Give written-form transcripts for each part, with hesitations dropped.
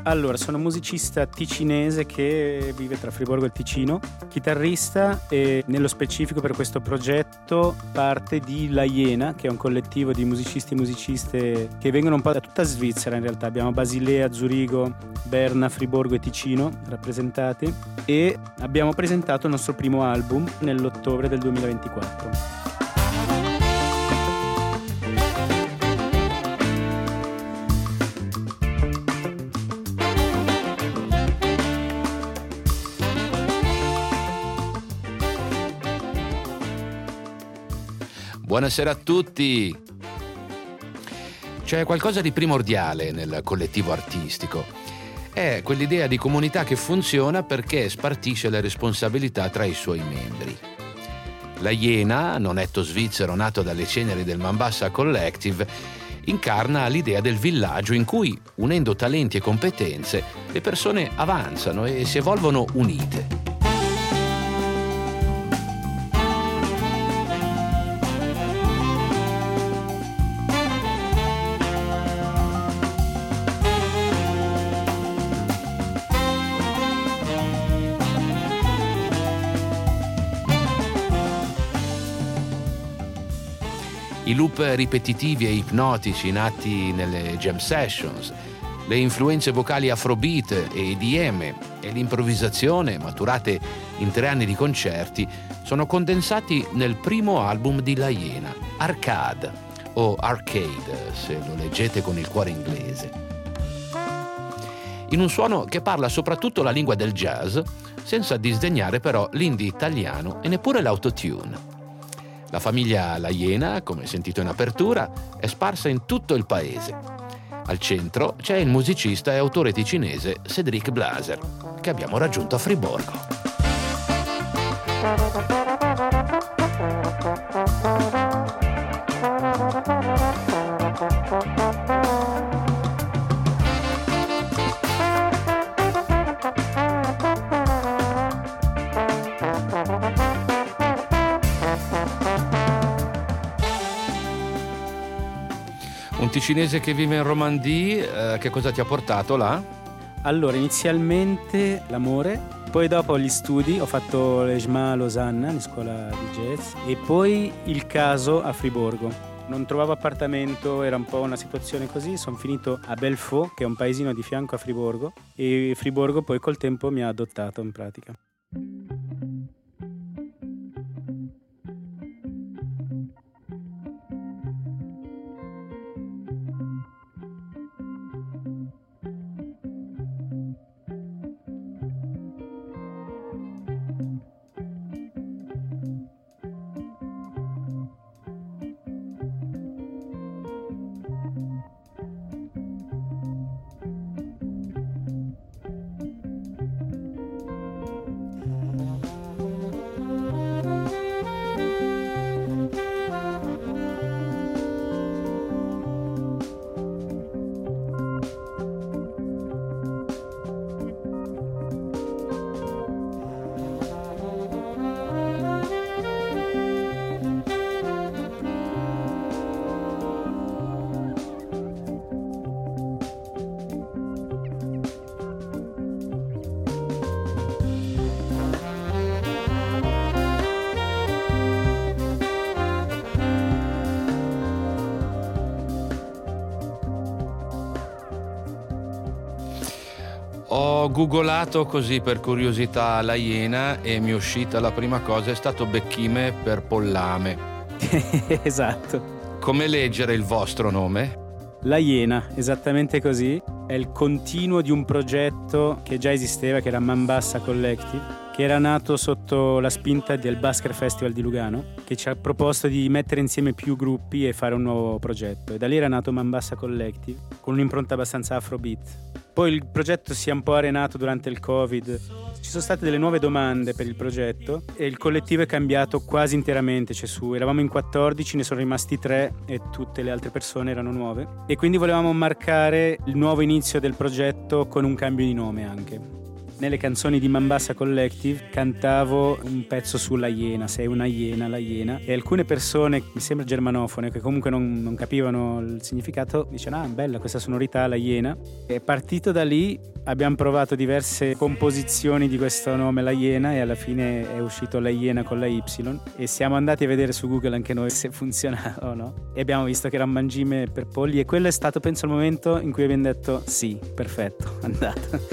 Allora, sono musicista ticinese che vive tra Friburgo e il Ticino, chitarrista, e nello specifico per questo progetto parte di La Iena, che è un collettivo di musicisti e musiciste che vengono un po' da tutta Svizzera in realtà. Abbiamo Basilea, Zurigo, Berna, Friburgo e Ticino rappresentati, e abbiamo presentato il nostro primo album nell'ottobre del 2024. Buonasera a tutti. C'è qualcosa di primordiale nel collettivo artistico. È quell'idea di comunità che funziona perché spartisce le responsabilità tra i suoi membri. La Iena, nonetto svizzero nato dalle ceneri del Mambasa Collective, incarna l'idea del villaggio in cui, unendo talenti e competenze, le persone avanzano e si evolvono unite. I loop ripetitivi e ipnotici nati nelle jam sessions, le influenze vocali afrobeat e EDM e l'improvvisazione maturate in 3 anni di concerti sono condensati nel primo album di La Iena, Arcade o Arcade se lo leggete con il cuore inglese. In un suono che parla soprattutto la lingua del jazz, senza disdegnare però l'indie italiano e neppure l'autotune. La famiglia La Iena, come sentito in apertura, è sparsa in tutto il paese. Al centro c'è il musicista e autore ticinese Cédric Blaser, che abbiamo raggiunto a Friburgo. Un ticinese che vive in Romandie, che cosa ti ha portato là? Allora, inizialmente l'amore, poi dopo gli studi, ho fatto l'EJMA a Losanna, in scuola di jazz, e poi il caso a Friburgo. Non trovavo appartamento, era un po' una situazione così, sono finito a Belfaux, che è un paesino di fianco a Friburgo, e Friburgo poi col tempo mi ha adottato in pratica. Ho googolato così per curiosità La Iena e mi è uscita la prima cosa, è stato Becchime per Pollame. Esatto. Come leggere il vostro nome? La Iena, esattamente così. È il continuo di un progetto che già esisteva, che era Mambasa Collective, che era nato sotto la spinta del Basker Festival di Lugano, che ci ha proposto di mettere insieme più gruppi e fare un nuovo progetto. E da lì era nato Mambasa Collective, con un'impronta abbastanza afrobeat. Poi il progetto si è un po' arenato durante il Covid, ci sono state delle nuove domande per il progetto e il collettivo è cambiato quasi interamente, eravamo in 14, ne sono rimasti 3 e tutte le altre persone erano nuove, e quindi volevamo marcare il nuovo inizio del progetto con un cambio di nome anche. nelle canzoni di Mambassa Collective cantavo un pezzo sulla iena, sei una iena, la iena, e alcune persone, mi sembra germanofone, che comunque non capivano il significato, dicevano bella questa sonorità, la iena. E partito da lì abbiamo provato diverse composizioni di questo nome, la iena, e alla fine è uscito la iena con la Y, e siamo andati a vedere su Google anche noi se funzionava o no, e abbiamo visto che era un mangime per polli, e quello è stato, penso, il momento in cui abbiamo detto sì, perfetto, andata.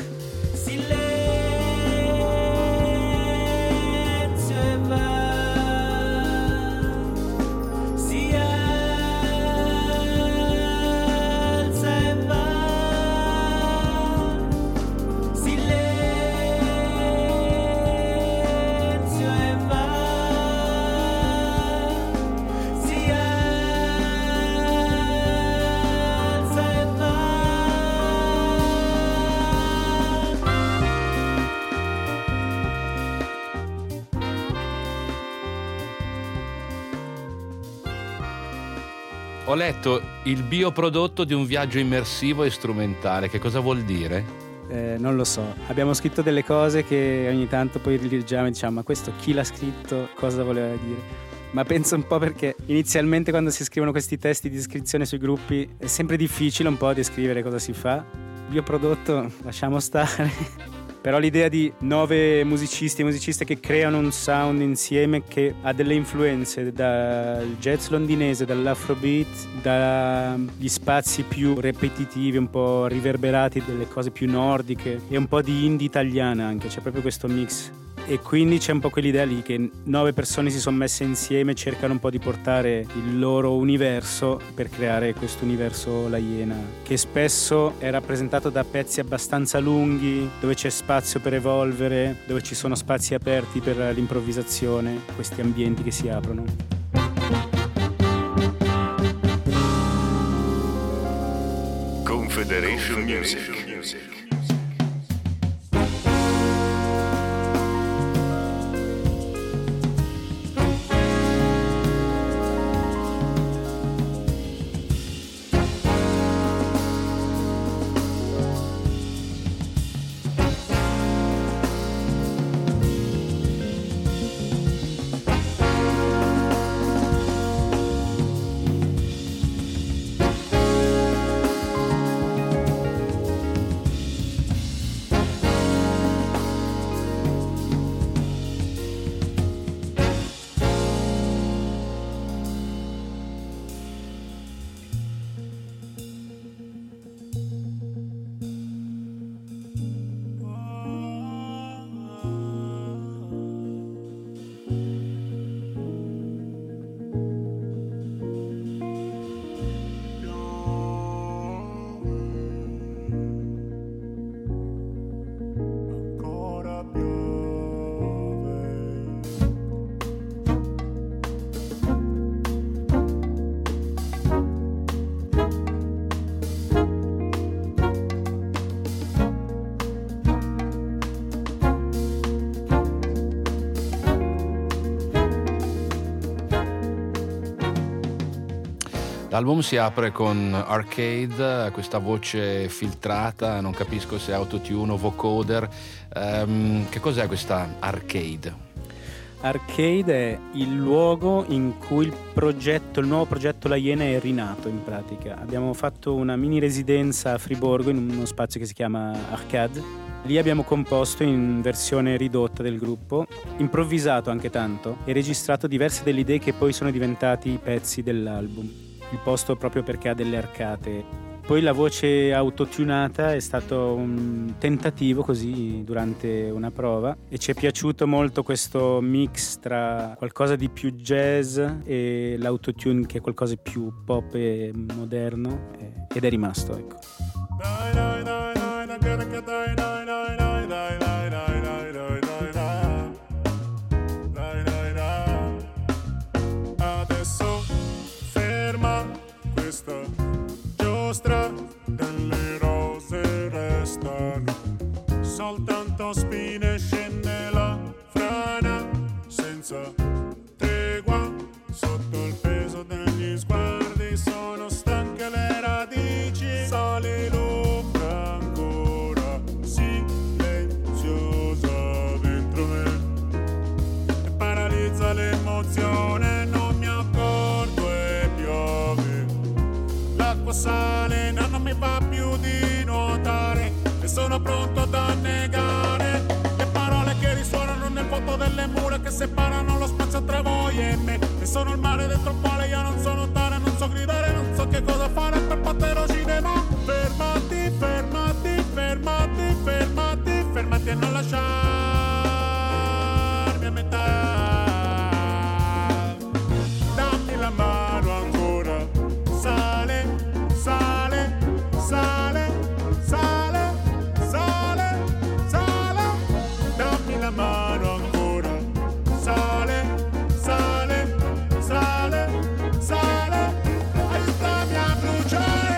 Ho letto il bioprodotto di un viaggio immersivo e strumentale. Che cosa vuol dire? Non lo so. Abbiamo scritto delle cose che ogni tanto poi rileggiamo e diciamo ma questo chi l'ha scritto, cosa voleva dire? Ma penso un po' perché inizialmente quando si scrivono questi testi di iscrizione sui gruppi è sempre difficile un po' descrivere cosa si fa. Bioprodotto lasciamo stare. Però l'idea di 9 musicisti e musiciste che creano un sound insieme che ha delle influenze dal jazz londinese, dall'afrobeat, dagli spazi più ripetitivi, un po' riverberati, delle cose più nordiche, e un po' di indie italiana anche, c'è proprio questo mix. E quindi c'è un po' quell'idea lì che 9 persone si sono messe insieme e cercano un po' di portare il loro universo per creare questo universo La Iena, che spesso è rappresentato da pezzi abbastanza lunghi, dove c'è spazio per evolvere, dove ci sono spazi aperti per l'improvvisazione, questi ambienti che si aprono. Confederation Music. L'album si apre con Arcade, questa voce filtrata, non capisco se è autotune o vocoder. Che cos'è questa Arcade? Arcade è il luogo in cui il nuovo progetto La Iena è rinato in pratica. Abbiamo fatto una mini residenza a Friburgo in uno spazio che si chiama Arcade. Lì abbiamo composto in versione ridotta del gruppo, improvvisato anche tanto e registrato diverse delle idee che poi sono diventati i pezzi dell'album. Il posto proprio perché ha delle arcate. Poi la voce autotunata è stato un tentativo così durante una prova e ci è piaciuto molto questo mix tra qualcosa di più jazz e l'autotune che è qualcosa di più pop e moderno, ed è rimasto, ecco. Questa giostra delle rose restano soltanto spine, scende la frana senza tregua sotto il peso degli sguardi, sono stanche le radici, sale l'ombra ancora silenziosa. separano lo spazio tra voi e me. E sono il mare dentro il quale io non so nuotare, non so gridare, non so che cosa fare per poter uscire, ma fermati, fermati, fermati, fermati, fermati e non lasciarmi a metà. Dammi la mano ancora, sale, sale, sale, sale, sale, sale. Dammi la mano ancora, sale, sale, sale, sale, aiutami a bruciare.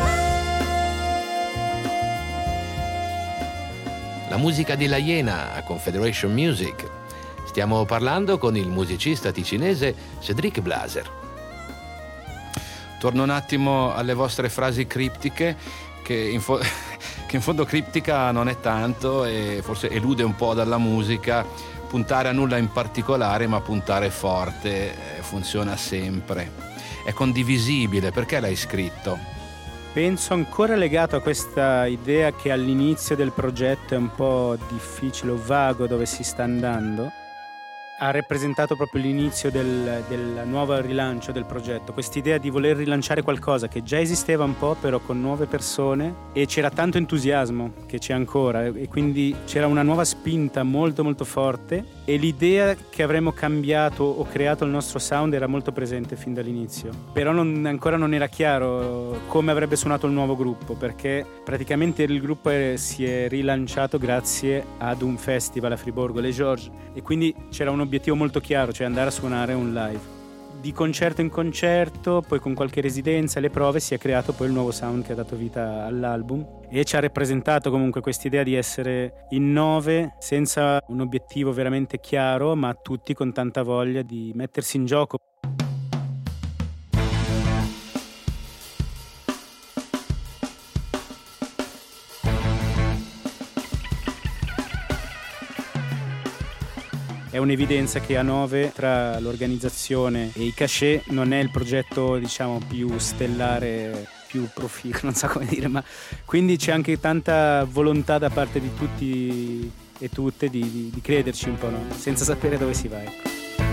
La musica di La Iena a Confederation Music. Stiamo parlando con il musicista ticinese Cédric Blazer. Torno un attimo alle vostre frasi criptiche, che in fondo criptica non è tanto e forse elude un po' dalla musica. Puntare a nulla in particolare, ma puntare forte funziona sempre. È condivisibile. Perché l'hai scritto? Penso ancora legato a questa idea che all'inizio del progetto è un po' difficile o vago dove si sta andando. Ha rappresentato proprio l'inizio del nuovo rilancio del progetto, quest'idea di voler rilanciare qualcosa che già esisteva un po', però con nuove persone, e c'era tanto entusiasmo che c'è ancora, e quindi c'era una nuova spinta molto molto forte, e l'idea che avremmo cambiato o creato il nostro sound era molto presente fin dall'inizio, però ancora non era chiaro come avrebbe suonato il nuovo gruppo, perché praticamente il gruppo si è rilanciato grazie ad un festival a Friburgo, Les Georges, e quindi c'era un obiettivo molto chiaro, cioè andare a suonare un live. Di concerto in concerto, poi con qualche residenza e le prove si è creato poi il nuovo sound che ha dato vita all'album, e ci ha rappresentato comunque quest'idea di essere in 9 senza un obiettivo veramente chiaro, ma tutti con tanta voglia di mettersi in gioco. È un'evidenza che A9, tra l'organizzazione e i cachet, non è il progetto, diciamo, più stellare, più proficuo, non so come dire, ma quindi c'è anche tanta volontà da parte di tutti e tutte di crederci un po', no? Senza sapere dove si va, ecco.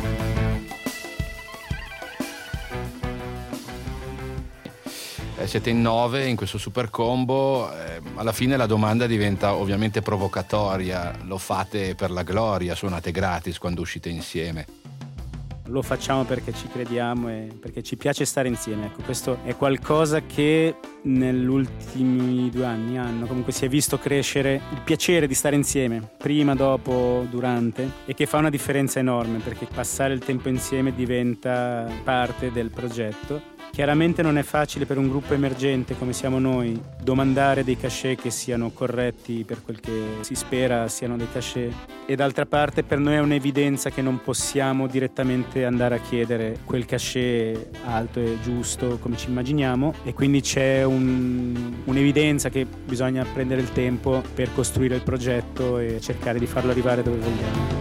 Siete in 9 in questo super combo, alla fine la domanda diventa ovviamente provocatoria: lo fate per la gloria, suonate gratis quando uscite insieme? Lo facciamo perché ci crediamo e perché ci piace stare insieme, ecco, questo è qualcosa che negli ultimi 2 anni comunque si è visto crescere il piacere di stare insieme, prima, dopo, durante, e che fa una differenza enorme, perché passare il tempo insieme diventa parte del progetto. Chiaramente non è facile per un gruppo emergente come siamo noi domandare dei cachet che siano corretti per quel che si spera siano dei cachet, e d'altra parte per noi è un'evidenza che non possiamo direttamente andare a chiedere quel cachet alto e giusto come ci immaginiamo, e quindi c'è un'evidenza che bisogna prendere il tempo per costruire il progetto e cercare di farlo arrivare dove vogliamo.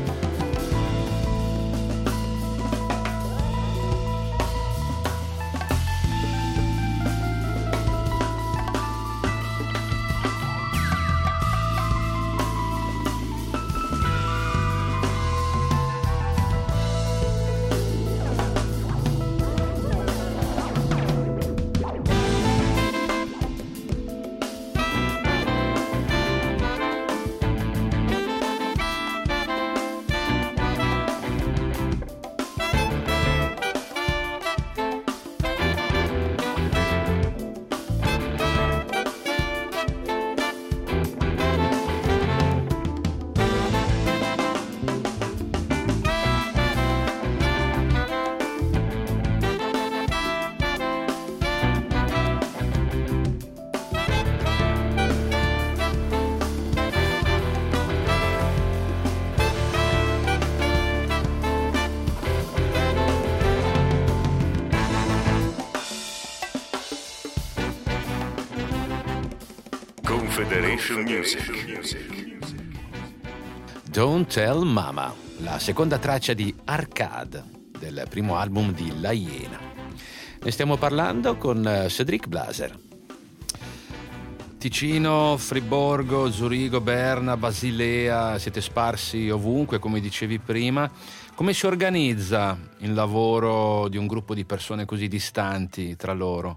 Confederation Music. Don't Tell Mama, la seconda traccia di Arcade, del primo album di La Iena. Ne stiamo parlando con Cédric Blazer. Ticino, Friburgo, Zurigo, Berna, Basilea, siete sparsi ovunque, come dicevi prima. Come si organizza il lavoro di un gruppo di persone così distanti tra loro?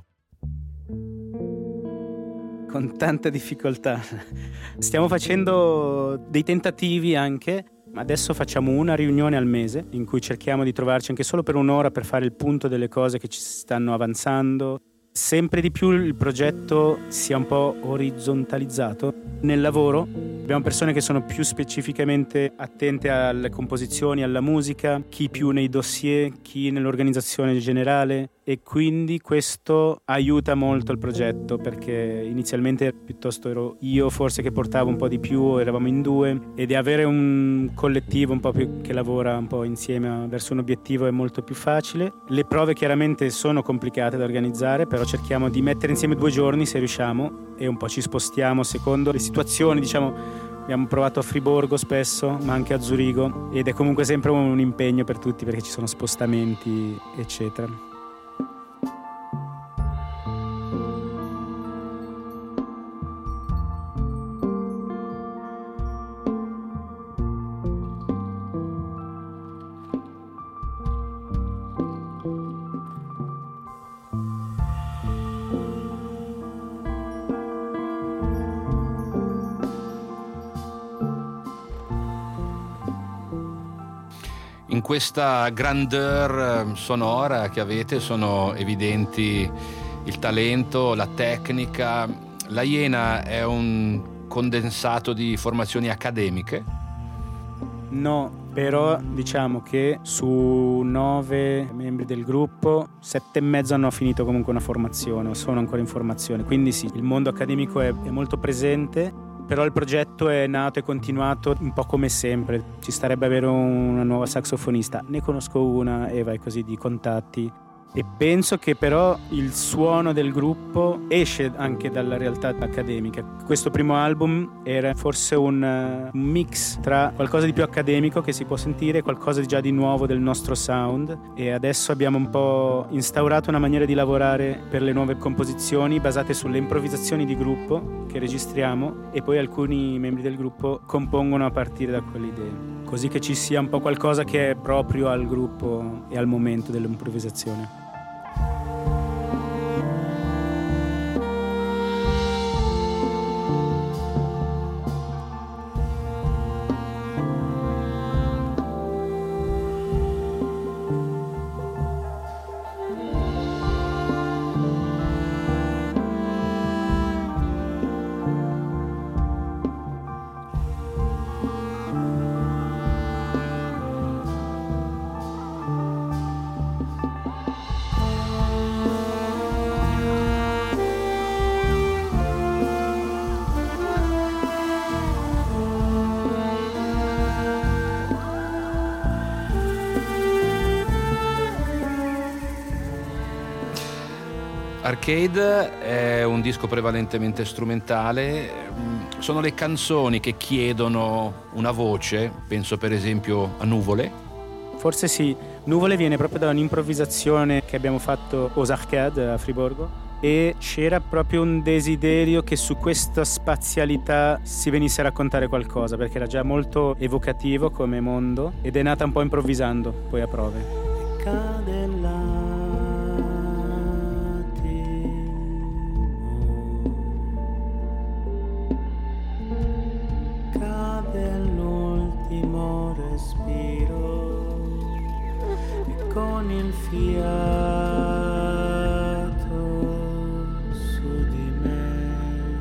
Con tanta difficoltà. Stiamo facendo dei tentativi anche. Adesso facciamo una riunione al mese in cui cerchiamo di trovarci anche solo per un'ora per fare il punto delle cose che ci stanno avanzando. Sempre di più il progetto si è un po' orizzontalizzato nel lavoro. Abbiamo persone che sono più specificamente attente alle composizioni, alla musica, chi più nei dossier, chi nell'organizzazione generale, e quindi questo aiuta molto il progetto, perché inizialmente piuttosto ero io forse che portavo un po' di più, eravamo in due, ed avere un collettivo un po' più che lavora un po' insieme verso un obiettivo è molto più facile. Le prove chiaramente sono complicate da organizzare, però cerchiamo di mettere insieme 2 giorni se riusciamo e un po' ci spostiamo secondo le situazioni, diciamo. Abbiamo provato a Friburgo spesso, ma anche a Zurigo, ed è comunque sempre un impegno per tutti perché ci sono spostamenti, eccetera. In questa grandeur sonora che avete sono evidenti il talento, la tecnica. La Iena è un condensato di formazioni accademiche? No, però diciamo che su 9 membri del gruppo 7 e mezzo hanno finito comunque una formazione o sono ancora in formazione, quindi sì, il mondo accademico è molto presente. Però il progetto è nato e continuato un po' come sempre. Ci starebbe avere una nuova saxofonista. Ne conosco una e vai così di contatti. E penso che però il suono del gruppo esce anche dalla realtà accademica. Questo primo album era forse un mix tra qualcosa di più accademico che si può sentire e qualcosa di già di nuovo del nostro sound, e adesso abbiamo un po' instaurato una maniera di lavorare per le nuove composizioni basate sulle improvvisazioni di gruppo che registriamo, e poi alcuni membri del gruppo compongono a partire da quelle idee, così che ci sia un po' qualcosa che è proprio al gruppo e al momento dell'improvvisazione. Arcade è un disco prevalentemente strumentale. Sono le canzoni che chiedono una voce, penso per esempio a Nuvole. Forse sì, Nuvole viene proprio da un'improvvisazione che abbiamo fatto aux Arcades a Friburgo, e c'era proprio un desiderio che su questa spazialità si venisse a raccontare qualcosa, perché era già molto evocativo come mondo ed è nata un po' improvvisando poi a prove. Con il fiato su di me,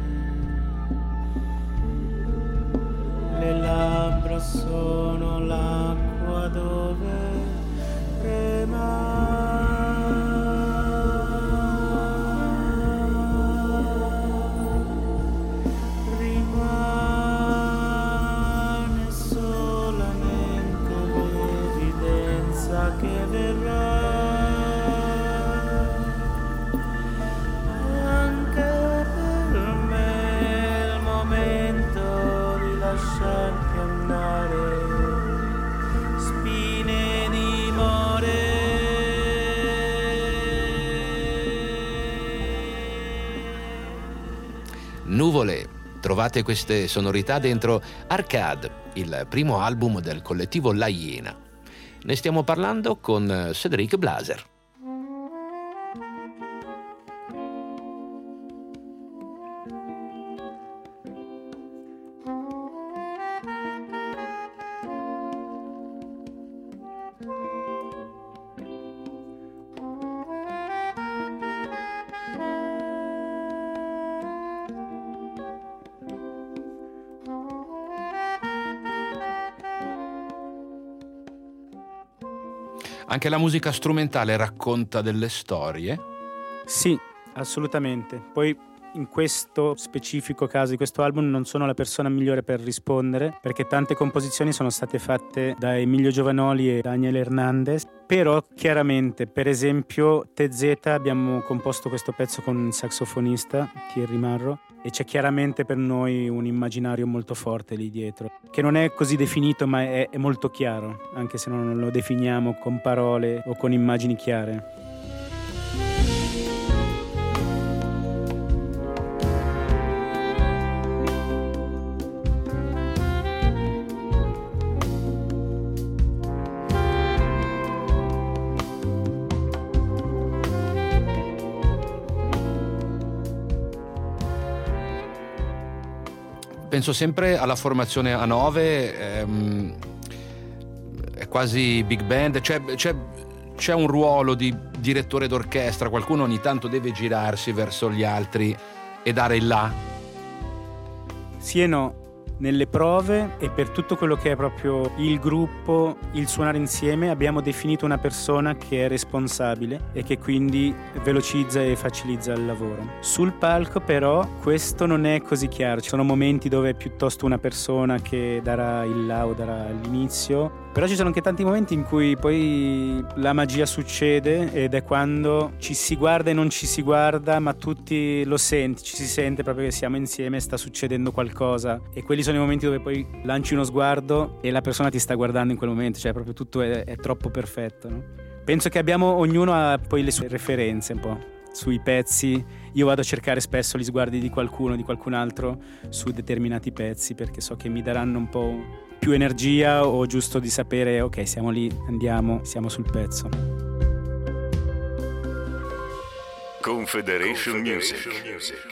le labbra sono l'acqua dove prema Nuvole. Trovate queste sonorità dentro Arcade, il primo album del collettivo La Iena. Ne stiamo parlando con Cédric Blazer. Anche la musica strumentale racconta delle storie? Sì, assolutamente. Poi in questo specifico caso di questo album non sono la persona migliore per rispondere, perché tante composizioni sono state fatte da Emilio Giovanoli e Daniel Hernandez, però chiaramente, per esempio TZ, abbiamo composto questo pezzo con il saxofonista Thierry Marro e c'è chiaramente per noi un immaginario molto forte lì dietro, che non è così definito ma è molto chiaro, anche se non lo definiamo con parole o con immagini chiare. Penso sempre alla formazione a 9, è quasi big band, c'è un ruolo di direttore d'orchestra, qualcuno ogni tanto deve girarsi verso gli altri e dare il là? Sì e no. Nelle prove e per tutto quello che è proprio il gruppo, il suonare insieme, abbiamo definito una persona che è responsabile e che quindi velocizza e facilita il lavoro. Sul palco però questo non è così chiaro, ci sono momenti dove è piuttosto una persona che darà il là o darà l'inizio, però ci sono anche tanti momenti in cui poi la magia succede ed è quando ci si guarda e non ci si guarda, ma tutti lo senti, ci si sente proprio che siamo insieme e sta succedendo qualcosa, e quelli sono i momenti dove poi lanci uno sguardo e la persona ti sta guardando in quel momento, cioè proprio tutto è troppo perfetto, no? Penso che ognuno ha poi le sue referenze un po' sui pezzi. Io vado a cercare spesso gli sguardi di qualcuno, di qualcun altro su determinati pezzi, perché so che mi daranno un po' più energia o giusto di sapere ok, siamo lì, andiamo, siamo sul pezzo. Confederation Music.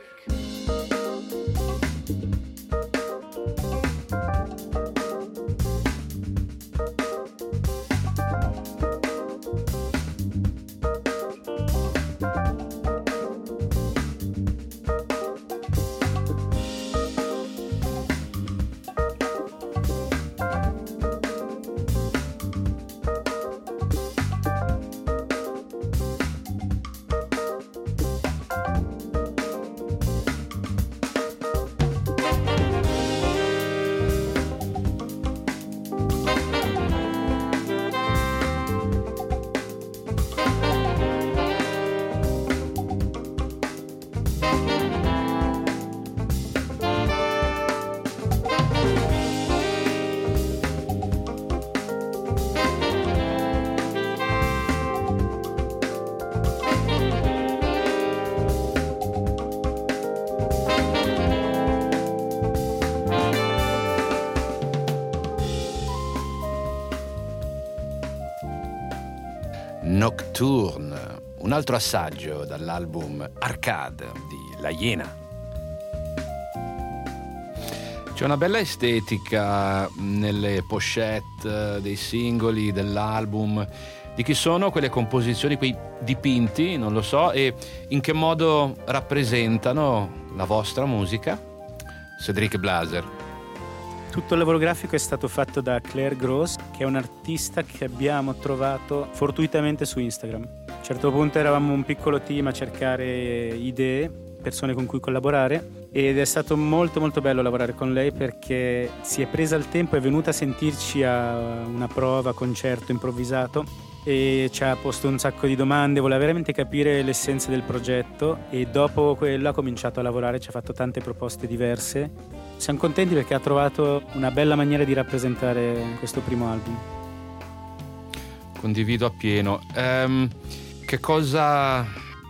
Nocturne, un altro assaggio dall'album Arcade di La Iena. C'è una bella estetica nelle pochette dei singoli dell'album. Di chi sono quelle composizioni, quei dipinti, non lo so, e in che modo rappresentano la vostra musica? Cédric Blazer. Tutto il lavoro grafico è stato fatto da Claire Gross, che è un'artista che abbiamo trovato fortuitamente su Instagram. A un certo punto eravamo un piccolo team a cercare idee, persone con cui collaborare, ed è stato molto molto bello lavorare con lei perché si è presa il tempo, è venuta a sentirci a una prova, concerto improvvisato, e ci ha posto un sacco di domande, voleva veramente capire l'essenza del progetto, e dopo quello ha cominciato a lavorare, ci ha fatto tante proposte diverse. Siamo contenti perché ha trovato una bella maniera di rappresentare questo primo album. Condivido appieno. Che cosa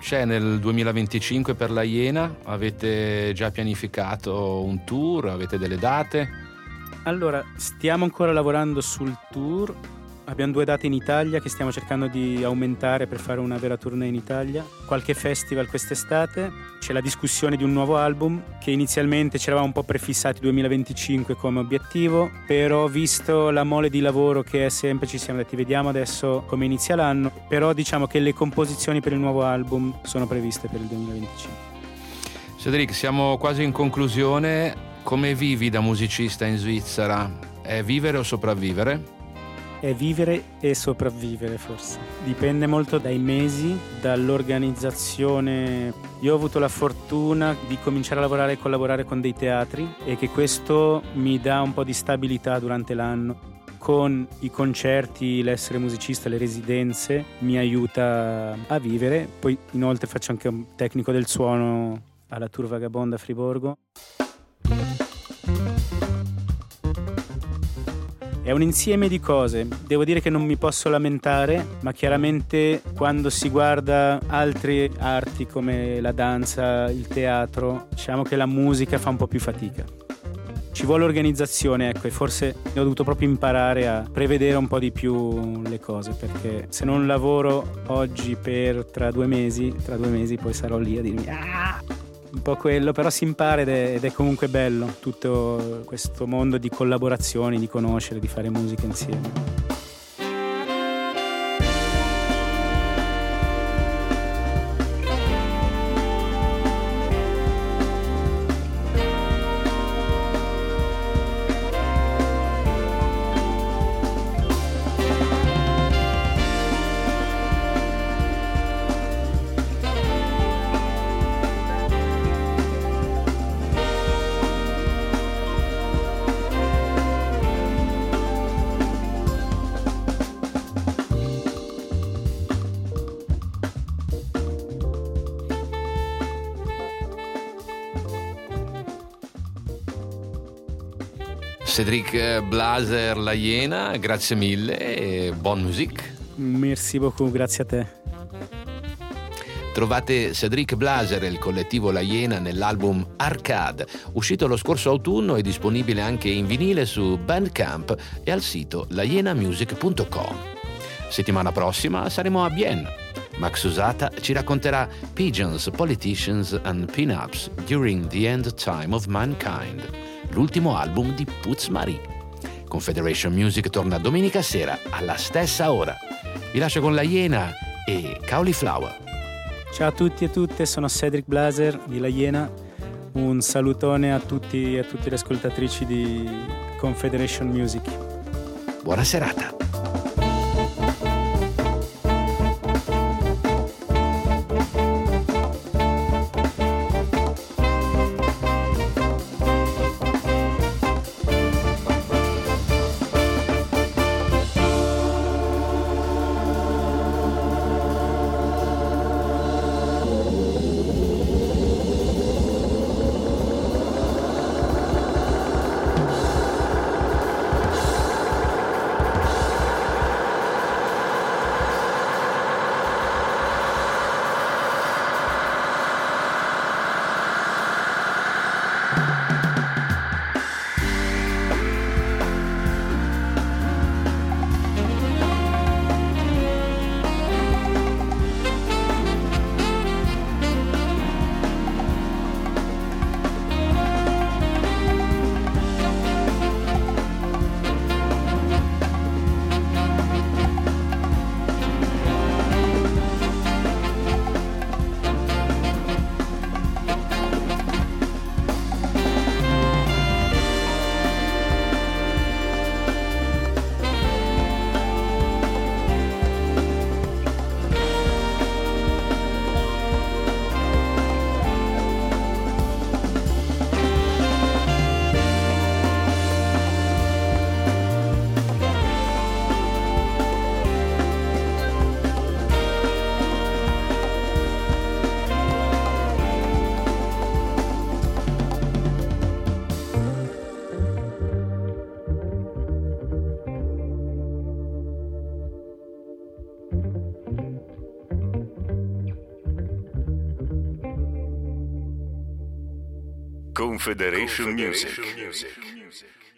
c'è nel 2025 per la Iena? Avete già pianificato un tour? Avete delle date? Allora, stiamo ancora lavorando sul tour. Abbiamo 2 date in Italia che stiamo cercando di aumentare per fare una vera tournée in Italia. Qualche festival quest'estate. C'è la discussione di un nuovo album che inizialmente ci eravamo un po' prefissati 2025 come obiettivo, però visto la mole di lavoro che è sempre, ci siamo detti vediamo adesso come inizia l'anno, però diciamo che le composizioni per il nuovo album sono previste per il 2025. Cedric, siamo quasi in conclusione. Come vivi da musicista in Svizzera? È vivere o sopravvivere? È vivere e sopravvivere, forse. Dipende molto dai mesi, dall'organizzazione. Io ho avuto la fortuna di cominciare a lavorare e collaborare con dei teatri e che questo mi dà un po' di stabilità durante l'anno. Con i concerti, l'essere musicista, le residenze mi aiuta a vivere. Poi inoltre faccio anche un tecnico del suono alla Tour Vagabonde a Friburgo. È un insieme di cose, devo dire che non mi posso lamentare, ma chiaramente quando si guarda altre arti come la danza, il teatro, diciamo che la musica fa un po' più fatica. Ci vuole organizzazione, ecco, e forse ho dovuto proprio imparare a prevedere un po' di più le cose, perché se non lavoro oggi per tra due mesi poi sarò lì a dirmi un po' quello, però si impara ed è comunque bello tutto questo mondo di collaborazioni, di conoscere, di fare musica insieme. Cedric Blaser, La Iena, grazie mille e buon musique. Merci beaucoup, grazie a te. Trovate Cedric Blaser e il collettivo La Iena nell'album Arcade, uscito lo scorso autunno e disponibile anche in vinile su Bandcamp e al sito laienamusic.com. Settimana prossima saremo a Bienne. Max Usata ci racconterà Pigeons, Politicians and Pin-Ups During the End Time of Mankind, l'ultimo album di Putz Marie. Confederation Music torna domenica sera alla stessa ora. Vi lascio con La Iena e Cauliflower. Ciao a tutti e tutte, sono Cedric Blaser di La Iena. Un salutone a tutti e a tutte le ascoltatrici di Confederation Music. Buona serata. Confederation Music.